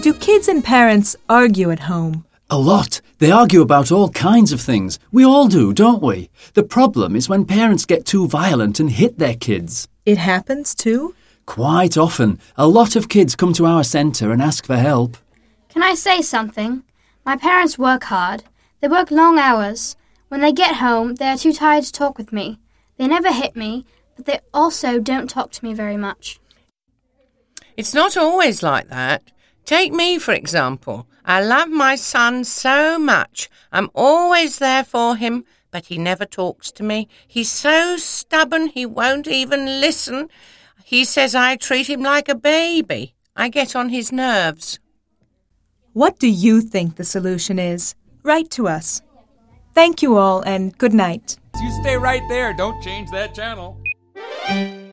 Do kids and parents argue at home? A lot. They argue about all kinds of things. We all do, don't we? The problem is when parents get too violent and hit their kids. It happens too? Quite often. A lot of kids come to our centre and ask for help. Can I say something? My parents work hard. They work long hours. When they get home, they are too tired to talk with me. They never hit me, but they also don't talk to me very much. It's not always like that. Take me, for example. I love my son so much. I'm always there for him, but he never talks to me. He's so stubborn he won't even listen. He says I treat him like a baby. I get on his nerves. What do you think the solution is? Write to us. Thank you all and good night. You stay right there. Don't change that channel.